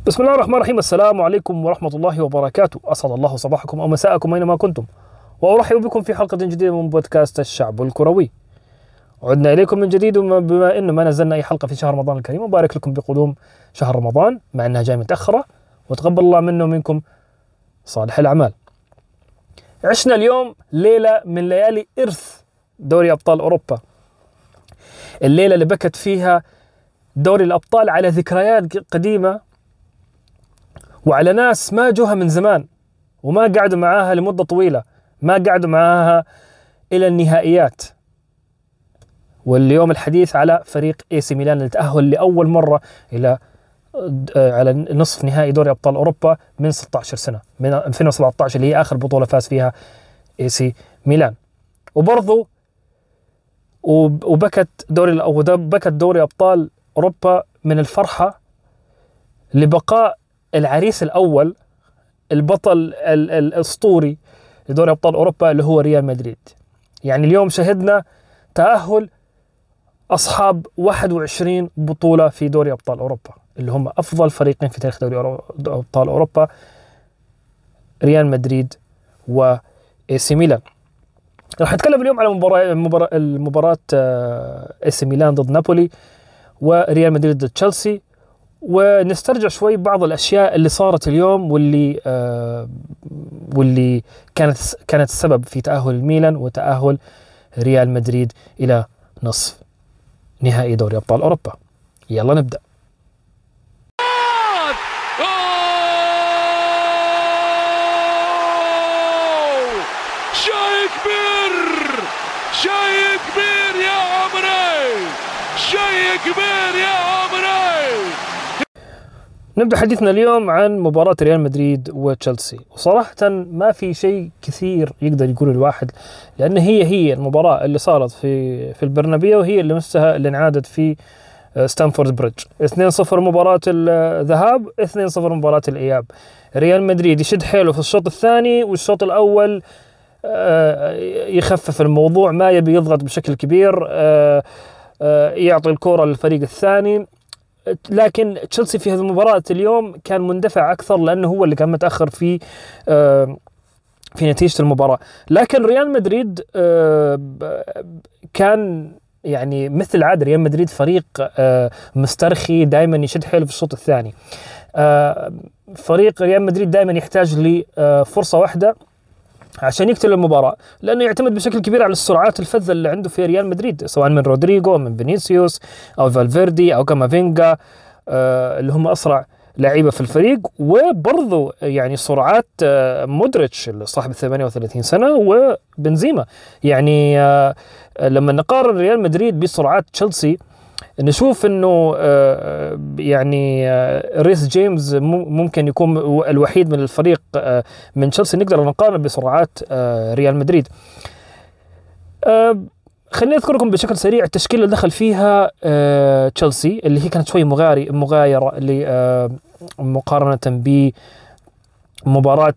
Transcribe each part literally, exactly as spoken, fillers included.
بسم الله الرحمن الرحيم. السلام عليكم ورحمة الله وبركاته. أسعد الله صباحكم أو مساءكم أينما كنتم، وأرحب بكم في حلقة جديدة من بودكاست الشعب الكروي. عدنا إليكم من جديد، بما أنه ما نزلنا أي حلقة في شهر رمضان الكريم، وبارك لكم بقدوم شهر رمضان مع أنها جاي متأخرة، وتقبل الله منا ومنكم صالح الأعمال. عشنا اليوم ليلة من ليالي إرث دوري أبطال أوروبا، الليلة اللي بكت فيها دوري الأبطال على ذكريات قديمة وعلى ناس ما جوها من زمان وما قعدوا معاها لمدة طويلة، ما قعدوا معاها إلى النهائيات. واليوم الحديث على فريق اي سي ميلان اللي تأهل لأول مرة إلى على نصف نهائي دوري أبطال أوروبا من ستة عشر سنة، من ألفين وسبعة عشر اللي هي آخر بطولة فاز فيها اي سي ميلان. وبرضو وبكت دوري أو بكت دوري أبطال أوروبا من الفرحة لبقاء العريس الأول، البطل الأسطوري لدوري أبطال أوروبا اللي هو ريال مدريد. يعني اليوم شهدنا تأهل أصحاب واحد وعشرين بطولة في دوري أبطال أوروبا، اللي هم أفضل فريقين في تاريخ دوري أبطال أوروبا، ريال مدريد وإي سي ميلان. راح نتكلم اليوم على مباراة مباراة المباراة إي سي ميلان ضد نابولي وريال مدريد ضد تشيلسي، ونسترجع شوي بعض الأشياء اللي صارت اليوم واللي آه واللي كانت كانت السبب في تأهل الميلان وتأهل ريال مدريد إلى نصف نهائي دوري أبطال أوروبا. يلا نبدأ. شيء كبير، شيء كبير يا عمري، شيء كبير يا عمري. نبدأ حديثنا اليوم عن مباراة ريال مدريد وتشيلسي، وصراحة ما في شيء كثير يقدر يقول الواحد، لأن هي هي المباراة اللي صارت في في البرنابيو، وهي اللي نفسها اللي انعادت في ستانفورد بريدج. اثنين صفر مباراة الذهاب، اثنين صفر مباراة الإياب. ريال مدريد يشد حيله في الشوط الثاني، والشوط الأول يخفف الموضوع، ما يبي يضغط بشكل كبير، يعطي الكرة للفريق الثاني. لكن تشيلسي في هذه المباراة اليوم كان مندفع أكثر، لأنه هو اللي كان متأخر في في نتيجة المباراة. لكن ريال مدريد كان يعني مثل العادة، ريال مدريد فريق مسترخي، دائما يشد حيله في الشوط الثاني. فريق ريال مدريد دائما يحتاج لفرصة واحدة عشان يقتل المباراة، لأنه يعتمد بشكل كبير على السرعات الفذة اللي عنده في ريال مدريد، سواء من رودريغو، من فينيسيوس، أو فالفيردي، أو كامافينجا، آه اللي هم أسرع لعيبة في الفريق. وبرضو يعني سرعات آه مودريتش صاحب ثمانية وثلاثين سنة، وبنزيما. يعني آه لما نقارن ريال مدريد بسرعات تشيلسي، نشوف انه يعني ريس جيمس ممكن يكون الوحيد من الفريق من تشيلسي نقدر نقارن بسرعات ريال مدريد. خليني اذكر لكم بشكل سريع التشكيله اللي دخل فيها تشيلسي، اللي هي كانت شوي مغاري مغايره مقارنه ب مباراة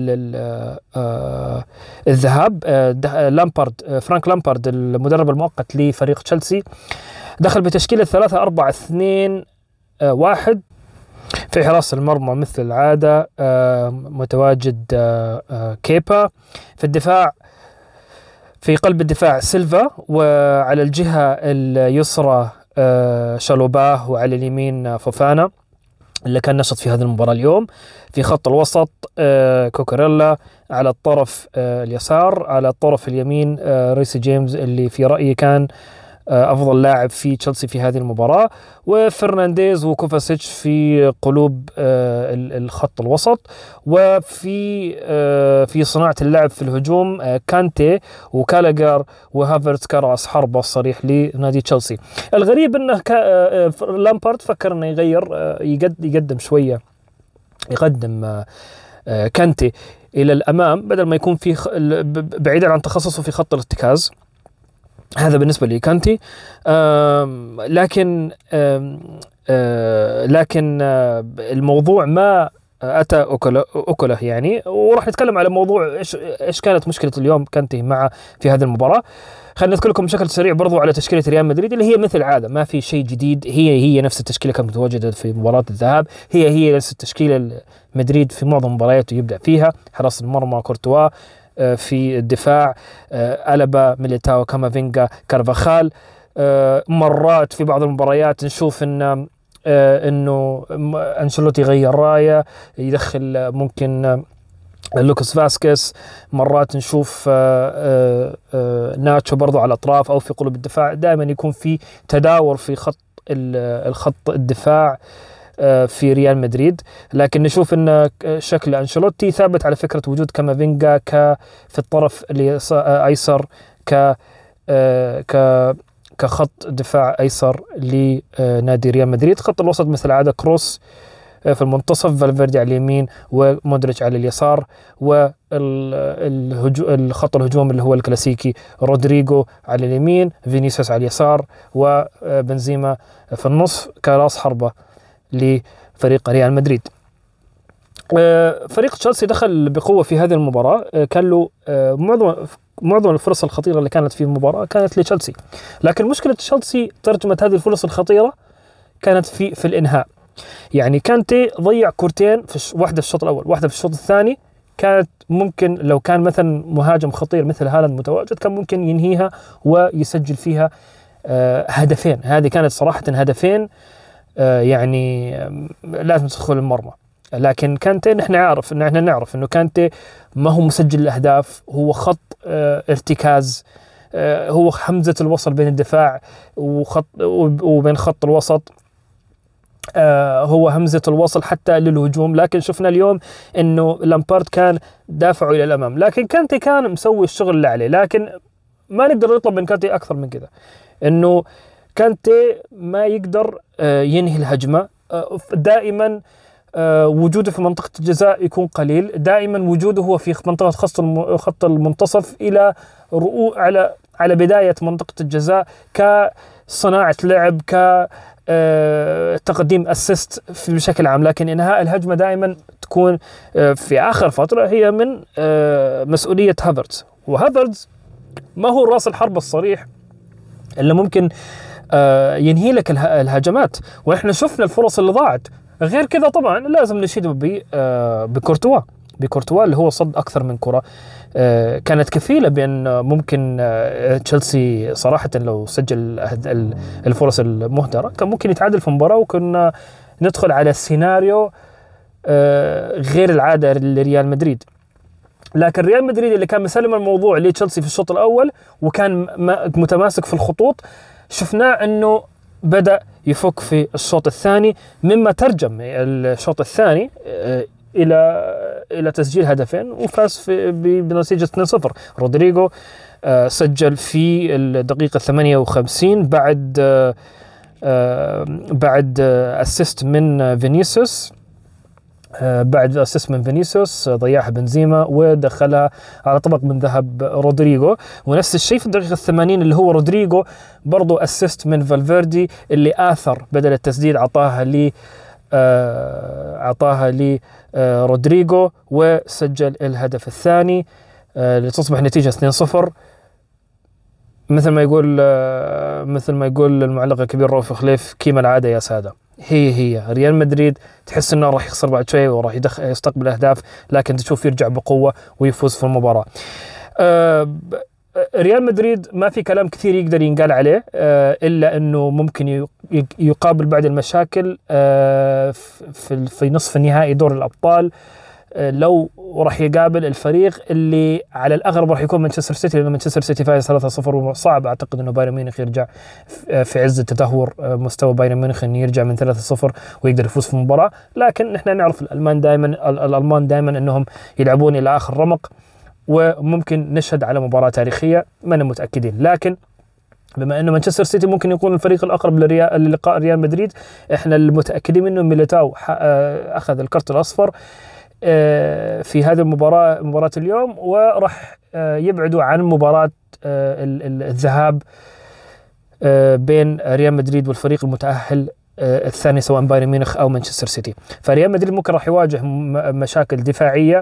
الذهاب. لامبارد فرانك لامبارد المدرب المؤقت لفريق تشيلسي دخل بتشكيلة ثلاثة أربعة اثنين واحد. في حراسة المرمى مثل العادة متواجد كيبا. في الدفاع، في قلب الدفاع سيلفا، وعلى الجهة اليسرى شالوباه، وعلى اليمين فوفانا اللي كان نشط في هذه المباراة اليوم. في خط الوسط كوكوريلا، على الطرف اليسار، على الطرف اليمين ريس جيمس اللي في رأيي كان أفضل لاعب في تشيلسي في هذه المباراة، وفرنانديز وكوفاسيتش في قلوب الخط الوسط. وفي في صناعة اللعب في الهجوم كانتي وكالاغر وهافرتز كرأس حربة الصريح لنادي تشيلسي. الغريب أنه لامبارد فكر أنه يغير، يقدم شوية، يقدم كانتي إلى الأمام بدل ما يكون في بعيدا عن تخصصه في خط الارتكاز. هذا بالنسبة لي كانتي. آم لكن آم آم لكن آم الموضوع ما أتى أوكله, أوكله يعني. وراح نتكلم على موضوع إيش إيش كانت مشكلة اليوم كانتي مع في هذه المباراة. خلينا نذكر لكم بشكل سريع برضو على تشكيلة ريال مدريد اللي هي مثل عادة ما في شيء جديد، هي هي نفس التشكيلة كانت متواجدة في مباراة الذهاب، هي هي نفس التشكيلة مدريد في معظم مبارياته يبدأ فيها. حراس المرمى كورتوا، في الدفاع ألابا، ميليتاو، كامافينجا، كارفاخال. مرات في بعض المباريات نشوف ان انه أنشيلوتي يغير رايه، يدخل ممكن لوكاس فاسكيز، مرات نشوف ناتشو برضو على الأطراف أو في قلوب الدفاع. دائما يكون في تداور في خط الخط الدفاع في ريال مدريد، لكن نشوف ان شكل أنشيلوتي ثابت على فكرة وجود كامافينجا ك في الطرف الأيسر ك ك كخط دفاع أيسر لنادي ريال مدريد. خط الوسط مثل عادة كروس في المنتصف، فالفيردي على اليمين ومودريتش على اليسار، والخط الهجوم اللي هو الكلاسيكي رودريغو على اليمين، فينيسيوس على اليسار، وبنزيما في النصف كراس حربة لفريق ريال مدريد. فريق تشيلسي دخل بقوة في هذه المباراة، كان له معظم معظم الفرص الخطيرة اللي كانت في المباراة كانت لتشيلسي، لكن مشكلة تشيلسي ترجمة هذه الفرص الخطيرة كانت في في الإنهاء. يعني كانتي ضيع كورتين، في واحدة في الشوط الأول واحدة في الشوط الثاني، كانت ممكن لو كان مثلا مهاجم خطير مثل هالاند متواجد كان ممكن ينهيها ويسجل فيها آه هدفين. هذه كانت صراحة هدفين آه يعني آه لازم تدخل المرمى، لكن كانتي نحن عارف ان احنا نعرف انه كانتي ما هو مسجل الاهداف، هو خط آه ارتكاز، آه هو حمزة الوصل بين الدفاع وخط وبين خط الوسط، آه هو همزة الوصل حتى للهجوم. لكن شفنا اليوم انه لامبارد كان دافعه الى الامام، لكن كانتي كان مسوي الشغل اللي عليه. لكن ما نقدر نطلب من كانتي اكثر من كذا، انه كانتي ما يقدر آه ينهي الهجمة، آه دائما آه وجوده في منطقة الجزاء يكون قليل، دائما وجوده هو في منطقة خط المنتصف الى رؤوس على على بداية منطقة الجزاء كصناعة لعب، ك أه تقديم اسيست بشكل عام. لكن انهاء الهجمه دائما تكون أه في اخر فتره هي من أه مسؤوليه هافرتز، وهافرتز ما هو راس الحرب الصريح اللي ممكن أه ينهي لك الهجمات، واحنا شفنا الفرص اللي ضاعت. غير كذا طبعا لازم نشيد أه بكورتوا بكورتوا اللي هو صد اكثر من كره آه كانت كفيلة بأن ممكن آه تشيلسي صراحة لو سجل الفرص المهدرة كان ممكن يتعادل في المباراة، وكنا ندخل على السيناريو آه غير العادة لريال مدريد. لكن ريال مدريد اللي كان مسلم الموضوع لتشيلسي في الشوط الأول وكان متماسك في الخطوط، شفناه أنه بدأ يفك في الشوط الثاني، مما ترجم الشوط الثاني آه الى الى تسجيل هدفين وفاز بنتيجه اثنين صفر. رودريغو آه سجل في الدقيقه ثمانية وخمسين بعد آه آه بعد آه اسيست من فينيسيوس آه بعد اسيست من فينيسيوس آه ضيعها بنزيما ودخلها على طبق من ذهب رودريغو. ونفس الشيء في الدقيقه الثمانين اللي هو رودريغو برضو اسيست من فالفيردي اللي آثر بدل التسديد عطاها لي أعطاها لي رودريغو وسجل الهدف الثاني لتصبح نتيجة اثنين صفر. مثل ما يقول مثل ما يقول المعلق الكبير رؤوف خليف، كيما العادة يا سادة. هي هي ريال مدريد تحس انه راح يخسر بعد شوي وراح يستقبل اهداف، لكن تشوف يرجع بقوة ويفوز في المباراة. ريال مدريد ما في كلام كثير يقدر ينقال عليه إلا أنه ممكن يقابل بعض المشاكل في في نصف النهائي دور الأبطال، لو راح يقابل الفريق اللي على الأغلب راح يكون مانشستر سيتي، لأنه مانشستر سيتي فايز ثلاثة صفر، وصعب أعتقد أنه بايرن ميونخ يرجع في عز التدهور مستوى بايرن ميونخ أنه يرجع من ثلاثة صفر ويقدر يفوز في المباراة. لكن نحن نعرف الألمان دائما الألمان دائما أنهم يلعبون إلى آخر رمق، وممكن نشهد على مباراة تاريخية ما أنا متأكدين. لكن بما أنه مانشستر سيتي ممكن يكون الفريق الأقرب للقاء ريال مدريد، إحنا المتأكدين منه ميليتاو أخذ الكرت الأصفر في هذه المباراة مباراة اليوم، وراح يبعدوا عن مباراة الذهاب بين ريال مدريد والفريق المتأهل الثاني سواء بايرن ميونخ أو مانشستر سيتي. فريال مدريد ممكن راح يواجه مشاكل دفاعية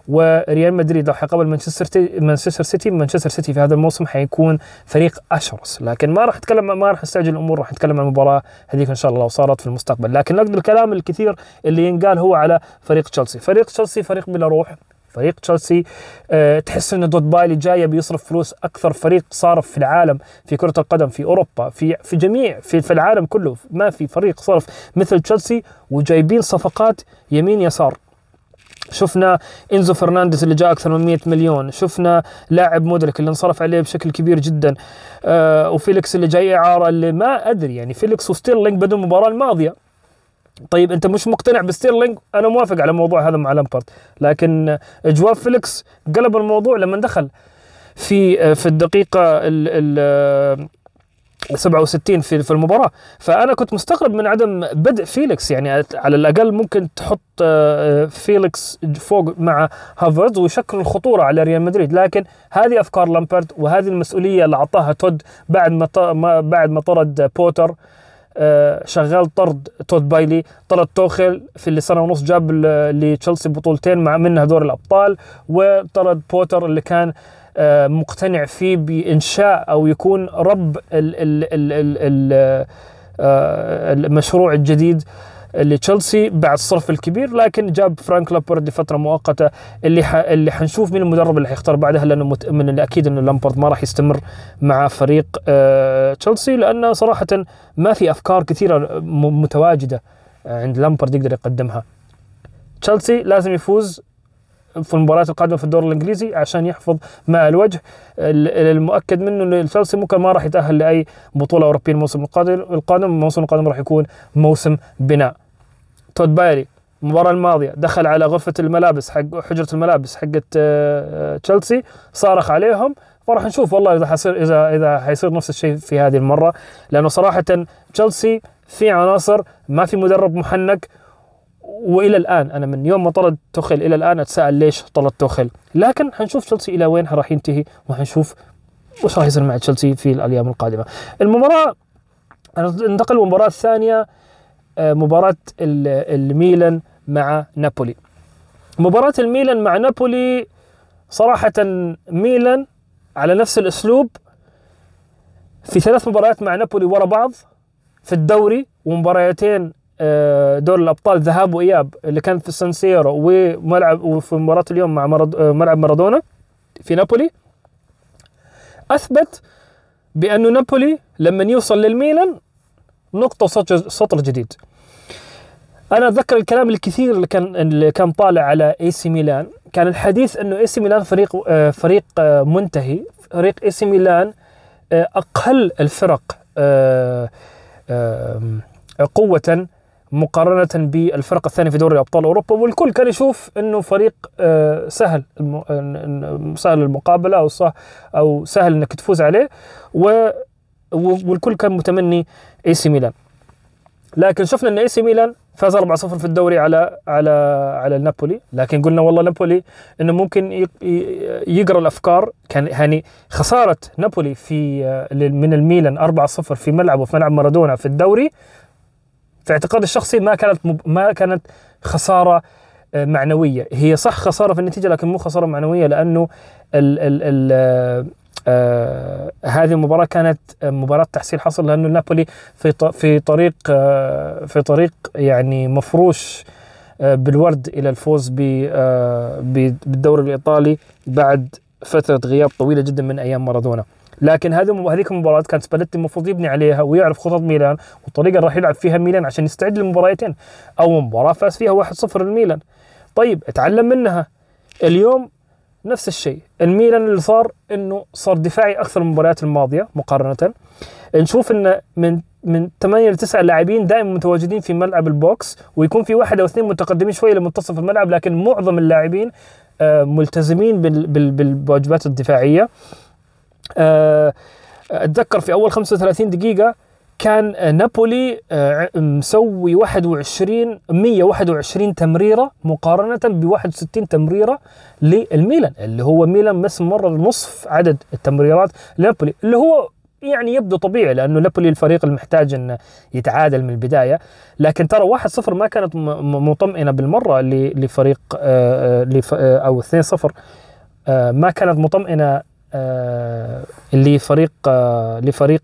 وريال مدريد لو حيقابل مانشستر مانشستر سيتي مانشستر سيتي في هذا الموسم حيكون فريق أشرس. لكن ما راح نتكلم ما راح نستعجل الأمور، راح نتكلم عن المباراة هذيك إن شاء الله لو صارت في المستقبل. لكن نقد الكلام الكثير اللي ينقال هو على فريق تشيلسي. فريق تشيلسي فريق بلا روح. فريق تشيلسي أه تحس ان دوت بايلي جايه بيصرف فلوس اكثر فريق صارف في العالم في كرة القدم في اوروبا في في جميع في في العالم كله. ما في فريق صرف مثل تشيلسي، وجايبين صفقات يمين يسار. شفنا إنزو فرنانديز اللي جاء أكثر من مئة مليون، شفنا لاعب مودريك اللي انصرف عليه بشكل كبير جدا، آه وفيليكس اللي جاي إعارة اللي ما أدري يعني فيليكس وستيرلينج بدون المباراة الماضية. طيب أنت مش مقتنع بستيرلينج، أنا موافق على موضوع هذا مع لامبارد، لكن جواب فيليكس قلب الموضوع لما دخل في في الدقيقة ال ال سبعة وستين في في المباراة. فأنا كنت مستغرب من عدم بدء فيليكس، يعني على الأقل ممكن تحط فيليكس فوق مع هافرز ويشكل الخطورة على ريال مدريد. لكن هذه أفكار لامبارد وهذه المسؤولية اللي أعطاها تود بعد ما بعد ما طرد بوتر، شغال طرد تود بايلي، طرد توخيل في اللي سنة ونص جاب لتشيلسي بطولتين مع منها دور الأبطال، وطرد بوتر اللي كان مقتنع فيه بإنشاء أو يكون رب ال ال ال ال المشروع الجديد لتشيلسي بعد الصرف الكبير. لكن جاب فرانك لامبارد لفترة مؤقتة اللي ح اللي حنشوف مين المدرب اللي حيختار بعدها، لأنه متأمن اللي أكيد إنه لامبارد ما راح يستمر مع فريق تشيلسي، لأنه صراحة ما في أفكار كثيرة متواجدة عند لامبارد يقدر يقدمها. تشيلسي لازم يفوز في المباريات القادمة في الدوري الإنجليزي عشان يحفظ ماء الوجه. المؤكد منه إن تشيلسي ممكن ما راح يتأهل لأي بطولة أوروبية الموسم القادم. القادم الموسم القادم راح يكون موسم بناء. تود بايلي المباراة الماضية دخل على غرفة الملابس حق حجرة الملابس حقت تشيلسي، صارخ عليهم. فراح نشوف والله إذا حيصير إذا إذا حيصير نفس الشيء في هذه المرة، لأنه صراحة تشيلسي في عناصر، ما في مدرب محنك. وإلى الآن أنا من يوم ما طرد توخيل إلى الآن أتساءل ليش طرد توخيل. لكن حنشوف تشيلسي إلى وين راح ينتهي، وحنشوف وش راح يصير مع تشيلسي في الأيام القادمة. المباراة ننتقل للمباراة الثانية، مباراة الميلان مع نابولي. مباراة الميلان مع نابولي صراحة ميلان على نفس الأسلوب في ثلاث مباريات مع نابولي ورا بعض في الدوري، ومباريتين دور الأبطال ذهاب وإياب اللي كان في السان سيرو، وملعب وفي مباراة اليوم مع مرد ملعب مارادونا في نابولي. أثبت بأنه نابولي لما يوصل للميلان نقطة سطر جديد. أنا أتذكر الكلام الكثير اللي كان اللي كان طالع على اي سي ميلان، كان الحديث أنه اي سي ميلان فريق فريق منتهي، فريق اي سي ميلان أقل الفرق قوة مقارنة بالفرق الثانية في دوري أبطال أوروبا. والكل كان يشوف أنه فريق سهل سهل المقابلة أو أو سهل أنك تفوز عليه، والكل كان متمني اي سي ميلان. لكن شفنا أن اي سي ميلان فاز أربعة صفر في الدوري على على على نابولي. لكن قلنا والله نابولي انه ممكن يقرأ الافكار. كان يعني خسارة نابولي في من الميلان أربعة صفر في ملعبه في ملعب مارادونا في الدوري، في اعتقادي الشخصي ما كانت ما كانت خسارة معنوية. هي صح خسارة في النتيجة، لكن مو خسارة معنوية، لأنه ال ال ال آه هذه المباراة كانت مباراة تحصيل حصل، لأنه نابولي في في طريق آه في طريق يعني مفروش آه بالورد إلى الفوز آه بالدوري الإيطالي بعد فترة غياب طويلة جدا من أيام مارادونا. لكن هذه هذيك المباراة كانت سباليتي المفروض يبني عليها ويعرف خطط ميلان والطريقة اللي راح يلعب فيها ميلان عشان يستعد للمباراتين. أول مباراة فاز فيها واحد صفر للميلان، طيب اتعلم منها. اليوم نفس الشيء، الميلان اللي صار انه صار دفاعي اكثر من المباريات الماضيه مقارنه. نشوف ان من من ثمانية لتسعة لاعبين دائما متواجدين في ملعب البوكس، ويكون في واحد او اثنين متقدمين شويه لمنتصف الملعب، لكن معظم اللاعبين ملتزمين بالواجبات الدفاعيه. اتذكر في اول خمسة وثلاثين دقيقه كان نابولي مسوي واحد وعشرين مئة وواحد وعشرين تمريرة مقارنة ب واحد وستين تمريرة للميلان، اللي هو ميلان بس مرة نصف عدد التمريرات لنابولي، اللي هو يعني يبدو طبيعي لأنه نابولي الفريق المحتاج أن يتعادل من البداية. لكن ترى واحد صفر ما كانت مطمئنة بالمرة لفريق أو اثنين صفر ما كانت مطمئنة لفريق لفريق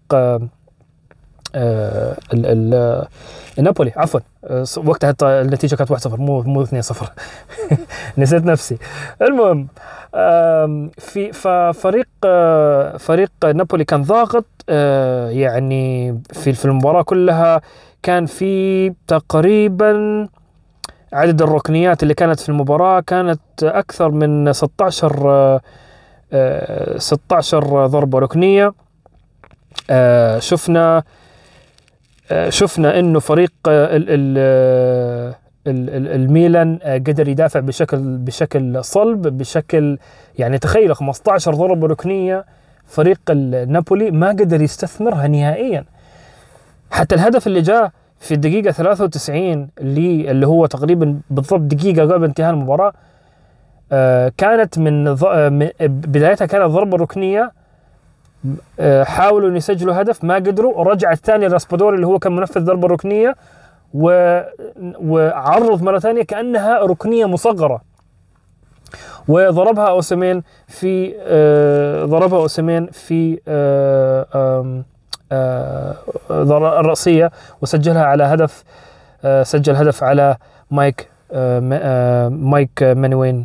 نابولي عفوا. وقتها النتيجة كانت واحد صفر مو مو اثنين صفر نسيت نفسي. المهم في ففريق فريق نابولي كان ضاغط يعني في في المباراة كلها. كان في تقريبا عدد الركنيات اللي كانت في المباراة كانت أكثر من ستة عشر ستة عشر ضربة ركنية. شفنا شفنا إنه فريق الميلان قدر يدافع بشكل بشكل صلب بشكل يعني تخيل خمسة عشر ضربة ركنية. فريق نابولي ما قدر يستثمرها نهائيا. حتى الهدف اللي جاء في الدقيقة ثلاثة وتسعين اللي اللي هو تقريبا بالضبط دقيقة قبل انتهاء المباراة كانت من بدايتها كانت ضربة ركنية. حاولوا أن يسجلوا هدف ما قدروا. رجع الثاني راسبادوري اللي هو كان منفذ ضربة ركنية وعرض مرة ثانية كأنها ركنية مصغرة وضربها أوسيمين في ضربها أوسيمين في الرأسية وسجلها على هدف. سجل هدف على مايك مايك مانوين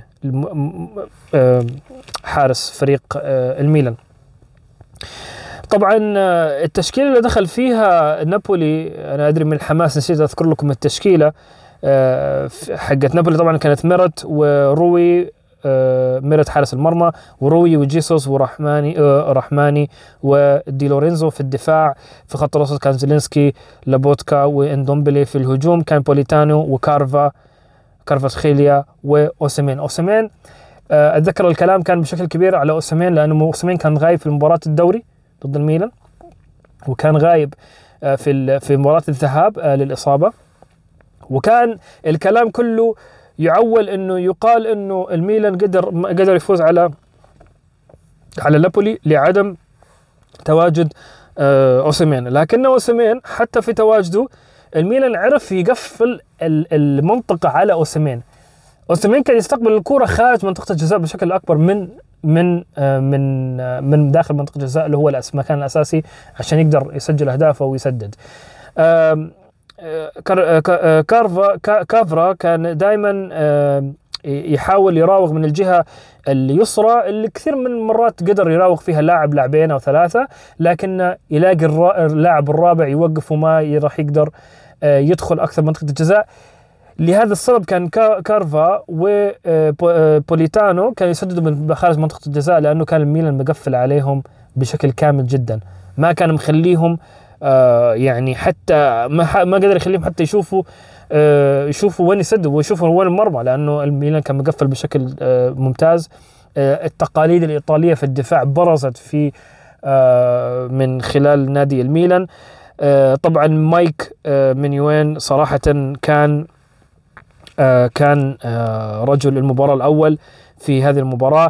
حارس فريق الميلان. طبعا التشكيلة اللي دخل فيها نابولي أنا أدري من الحماس نسيت أذكر لكم التشكيلة حقت نابولي. طبعا كانت ميرت وروي ميرت حارس المرمى وروي وجيسوس ورحماني رحماني ودي لورينزو في الدفاع. في خط الوسط كان زيلينسكي لابوتكا واندومبلي. في الهجوم كان بوليتانو وكارفا كارفاتخيليا وأوسيمين. أوسيمين أتذكر الكلام كان بشكل كبير على أوسيمين لأنه أوسيمين كان غايب في مباراة الدوري ضد الميلان وكان غايب في في مباراة الذهاب للإصابة. وكان الكلام كله يعول إنه يقال إنه الميلان قدر قدر يفوز على على نابولي لعدم تواجد أوسيمين. لكن أوسيمين حتى في تواجده الميلان عرف يقفل المنطقة على أوسيمين. أوسيمين كان يستقبل الكرة خارج منطقة الجزاء بشكل أكبر من من من من داخل منطقة الجزاء اللي هو المكان الأساسي عشان يقدر يسجل أهدافه ويسدد. كارفا كافرا كان دائما يحاول يراوغ من الجهة اليسرى اللي كثير من المرات قدر يراوغ فيها لاعب لاعبين أو ثلاثة لكن يلاقي اللاعب الرابع يوقف وما راح يقدر يدخل أكثر منطقة الجزاء. لهذا السبب كان كارفا وبوليتانو كانوا يسددوا من خارج منطقة الجزاء لأنه كان الميلان مقفل عليهم بشكل كامل جدا. ما كان مخليهم يعني حتى ما ما قدر يخليهم حتى يشوفوا يشوفوا وين يسددوا ويشوفوا وين المرمى لأنه الميلان كان مقفل بشكل ممتاز. التقاليد الإيطالية في الدفاع برزت في من خلال نادي الميلان. طبعا مايك مانوين صراحة كان كان رجل المباراة الأول في هذه المباراة.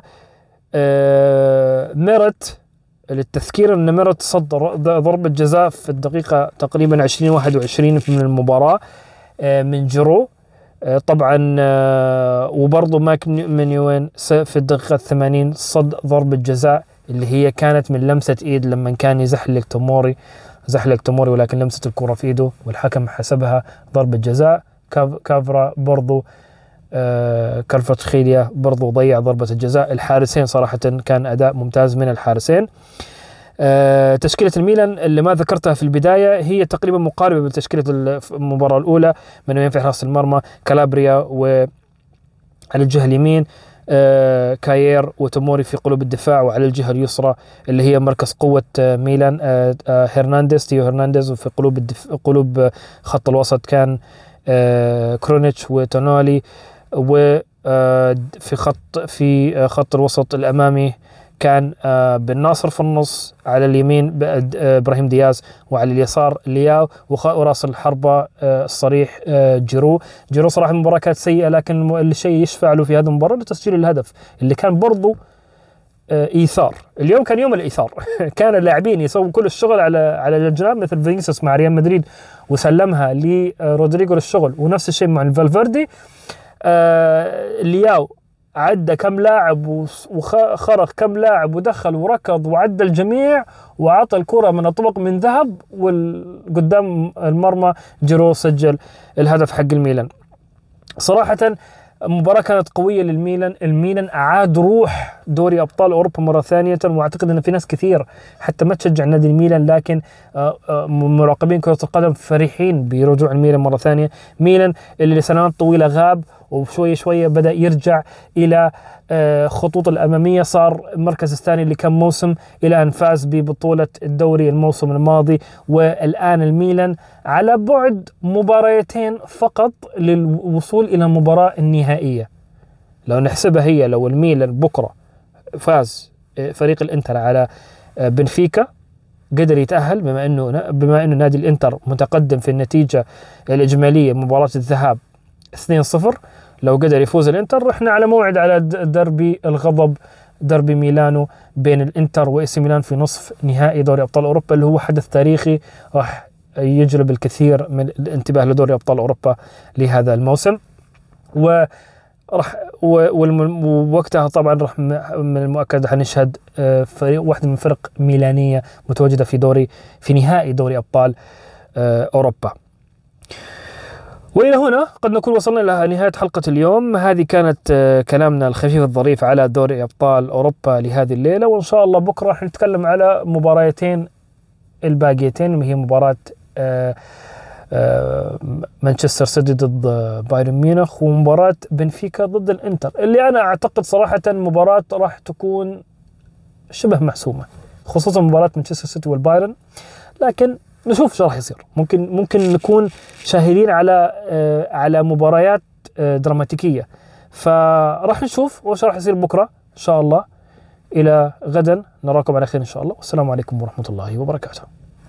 ميرت للتذكير أن ميرت صد ضربة جزاء في الدقيقة تقريبا عشرين واحد وعشرين من المباراة من جيرو. طبعا وبرضه مايك مانوين في الدقيقة الثمانين صد ضربة جزاء اللي هي كانت من لمسة إيد لما كان يزحلق توموري زحلق توموري ولكن لمست الكرة في إيده والحكم حسبها ضربة جزاء. كافرا برضو آه كارفاتخيليا برضو ضيع ضربة الجزاء. الحارسين صراحة كان أداء ممتاز من الحارسين. آه تشكيلة الميلان اللي ما ذكرتها في البداية هي تقريبا مقاربة بتشكيلة المباراة الأولى. من في حراس المرمى كالابريا وعلى الجهة اليمين آه كاير وتوموري في قلوب الدفاع وعلى الجهة اليسرى اللي هي مركز قوة آه ميلان آه آه هرنانديز تيو هرنانديز. وفي قلوب الدف... قلوب آه خط الوسط كان آه كرونيتش وتونالي. وفي آه خط في آه خط الوسط الأمامي كان آه بن ناصر في النص. على اليمين آه إبراهيم دياز وعلى اليسار لياو وراس الحربة آه الصريح آه جيرو. جيرو صراحة المباراة كانت سيئة لكن الشيء يشفع له في هذه المباراة لتسجيل الهدف اللي كان برضو ايثار. اليوم كان يوم الايثار كان اللاعبين يسوون كل الشغل على على الجناب، مثل فينيسيوس مع ريال مدريد وسلمها لرودريجو للشغل، ونفس الشيء مع فالفيردي. آه لياو عدى كم لاعب وخرق كم لاعب ودخل وركض وعدى الجميع وعطى الكرة من الطبق من ذهب، والقدام المرمى جيرو سجل الهدف حق الميلان. صراحة مباراة كانت قوية للميلان. الميلان أعاد روح دوري أبطال أوروبا مرة ثانية، وأعتقد أن في ناس كثير حتى ما تشجع نادي الميلان، لكن مراقبين كرة القدم فرحين برجوع الميلان مرة ثانية. ميلان اللي لسنوات طويلة غاب وشوية شوية بدأ يرجع إلى خطوط الأمامية، صار المركز الثاني لكم موسم إلى أن فاز ببطولة الدوري الموسم الماضي. والآن الميلان على بعد مباراتين فقط للوصول إلى المباراة النهائية. لو نحسبها هي، لو الميلان بكرة فاز فريق الإنتر على بنفيكا قدر يتأهل، بما أنه بما أنه نادي الإنتر متقدم في النتيجة الإجمالية مباراة الذهاب اثنين صفر، لو قدر يفوز الانتر احنا على موعد على دربي الغضب، دربي ميلانو بين الانتر وإيسي ميلان في نصف نهائي دوري أبطال أوروبا، اللي هو حدث تاريخي راح يجلب الكثير من الانتباه لدوري أبطال أوروبا لهذا الموسم. وراح ووقتها طبعا راح من المؤكد حنشهد فريق واحد من فرق ميلانية متواجدة في دوري في نهائي دوري أبطال أوروبا. وإلى هنا قد نكون وصلنا إلى نهاية حلقة اليوم. هذه كانت كلامنا الخفيف الظريف على دوري أبطال أوروبا لهذه الليلة، وإن شاء الله بكرة راح نتكلم على مباراتين الباقيتين، وهي مباراة مانشستر سيتي ضد بايرن ميونخ، ومباراة بنفيكا ضد الإنتر، اللي أنا أعتقد صراحة مباراة راح تكون شبه محسومة، خصوصا مباراة مانشستر سيتي والبايرن. لكن نشوف شو راح يصير. ممكن ممكن نكون شاهدين على آه على مباريات آه دراماتيكية، فراح نشوف وش راح يصير بكرة إن شاء الله. إلى غدا، نراكم على خير إن شاء الله، والسلام عليكم ورحمة الله وبركاته.